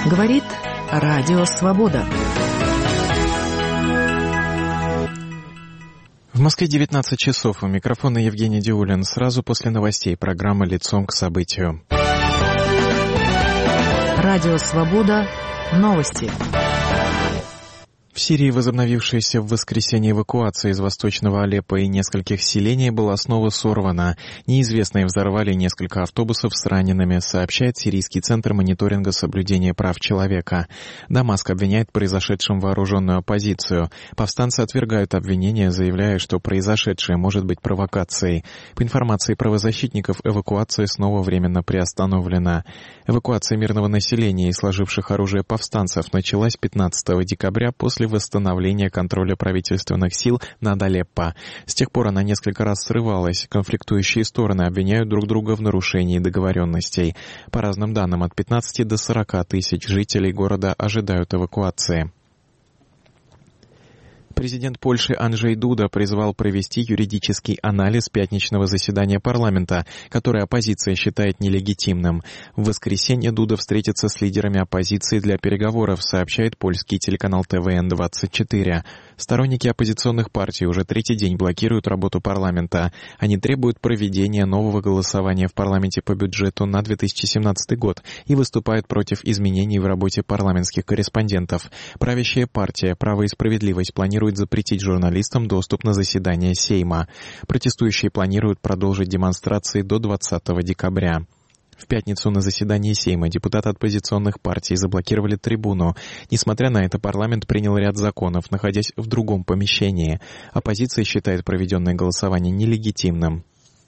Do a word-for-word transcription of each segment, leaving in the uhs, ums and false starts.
Говорит Радио Свобода. В Москве девятнадцать часов. У микрофона Евгений Диулин. Сразу после новостей программа «Лицом к событию». Радио Свобода. Новости. В Сирии возобновившаяся в воскресенье эвакуация из восточного Алеппо и нескольких селений была снова сорвана. Неизвестные взорвали несколько автобусов с ранеными, сообщает Сирийский центр мониторинга соблюдения прав человека. Дамаск обвиняет в произошедшем вооруженную оппозицию. Повстанцы отвергают обвинения, заявляя, что произошедшее может быть провокацией. По информации правозащитников, эвакуация снова временно приостановлена. Эвакуация мирного населения и сложивших оружие повстанцев началась пятнадцатого декабря после восстановления контроля правительственных сил над Алеппо. С тех пор она несколько раз срывалась. Конфликтующие стороны обвиняют друг друга в нарушении договоренностей. По разным данным, от пятнадцати до сорока тысяч жителей города ожидают эвакуации. Президент Польши Анджей Дуда призвал провести юридический анализ пятничного заседания парламента, которое оппозиция считает нелегитимным. В воскресенье Дуда встретится с лидерами оппозиции для переговоров, сообщает польский телеканал Тэ Вэ Эн двадцать четыре. Сторонники оппозиционных партий уже третий день блокируют работу парламента. Они требуют проведения нового голосования в парламенте по бюджету на две тысячи семнадцатый год и выступают против изменений в работе парламентских корреспондентов. Правящая партия «Право и справедливость» планирует запретить журналистам доступ на заседание Сейма. Протестующие планируют продолжить демонстрации до двадцатого декабря. В пятницу на заседании Сейма депутаты оппозиционных партий заблокировали трибуну. Несмотря на это, парламент принял ряд законов, находясь в другом помещении. Оппозиция считает проведенное голосование нелегитимным.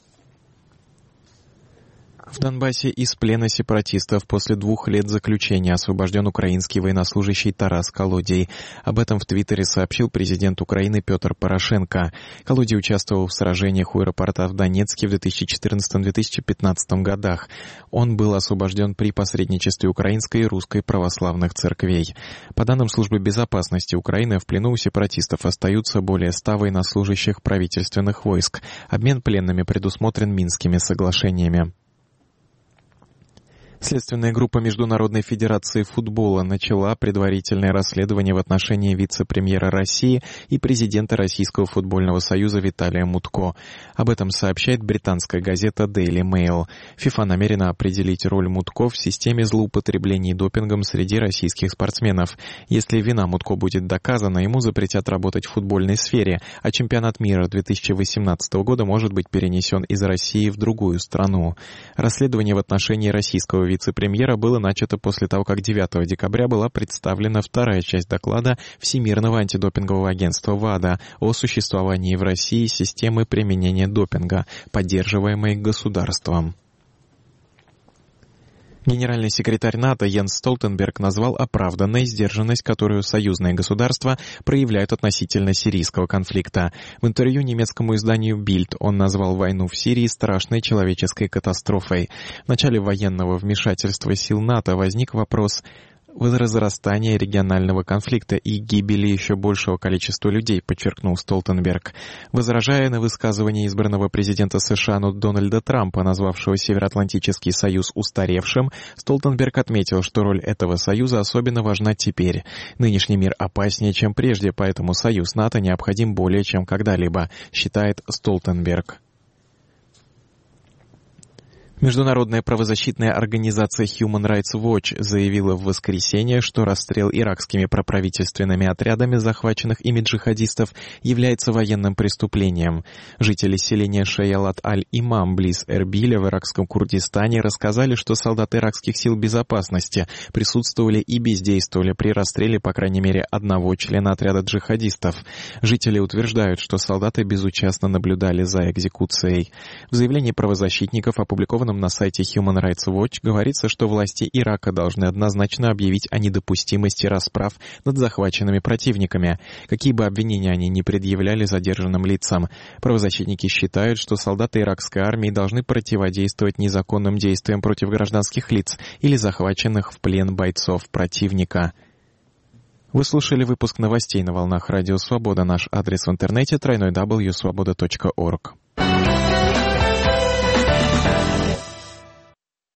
В Донбассе из плена сепаратистов после двух лет заключения освобожден украинский военнослужащий Тарас Колодий. Об этом в Твиттере сообщил президент Украины Петр Порошенко. Колодий участвовал в сражениях у аэропорта в Донецке в две тысячи четырнадцатом — две тысячи пятнадцатом годах. Он был освобожден при посредничестве украинской и русской православных церквей. По данным Службы безопасности Украины, в плену у сепаратистов остаются более ста военнослужащих правительственных войск. Обмен пленными предусмотрен Минскими соглашениями. Следственная группа Международной федерации футбола начала предварительное расследование в отношении вице-премьера России и президента Российского футбольного союза Виталия Мутко. Об этом сообщает британская газета Daily Mail. ФИФА намерена определить роль Мутко в системе злоупотреблений допингом среди российских спортсменов. Если вина Мутко будет доказана, ему запретят работать в футбольной сфере, а чемпионат мира две тысячи восемнадцатого года может быть перенесен из России в другую страну. Расследование в отношении российского вице-премьера было начато после того, как девятого декабря была представлена вторая часть доклада Всемирного антидопингового агентства ВАДА о существовании в России системы применения допинга, поддерживаемой государством. Генеральный секретарь НАТО Йенс Столтенберг назвал оправданной сдержанность, которую союзные государства проявляют относительно сирийского конфликта. В интервью немецкому изданию Bild он назвал войну в Сирии страшной человеческой катастрофой. В начале военного вмешательства сил НАТО возник вопрос возрастания регионального конфликта и гибели еще большего количества людей, подчеркнул Столтенберг. Возражая на высказывание избранного президента США Дональда Трампа, назвавшего Североатлантический союз устаревшим, Столтенберг отметил, что роль этого союза особенно важна теперь. Нынешний мир опаснее, чем прежде, поэтому союз НАТО необходим более чем когда-либо, считает Столтенберг. Международная правозащитная организация Human Rights Watch заявила в воскресенье, что расстрел иракскими проправительственными отрядами захваченных ими джихадистов является военным преступлением. Жители селения Шаялат-аль-Имам близ Эрбиля в иракском Курдистане рассказали, что солдаты иракских сил безопасности присутствовали и бездействовали при расстреле по крайней мере одного члена отряда джихадистов. Жители утверждают, что солдаты безучастно наблюдали за экзекуцией. В заявлении правозащитников, опубликованном на сайте Human Rights Watch, говорится, что власти Ирака должны однозначно объявить о недопустимости расправ над захваченными противниками, какие бы обвинения они ни предъявляли задержанным лицам. Правозащитники считают, что солдаты иракской армии должны противодействовать незаконным действиям против гражданских лиц или захваченных в плен бойцов противника. Вы слушали выпуск новостей на волнах Радио Свобода. Наш адрес в интернете дабл ю дабл ю дабл ю точка свобода точка орг.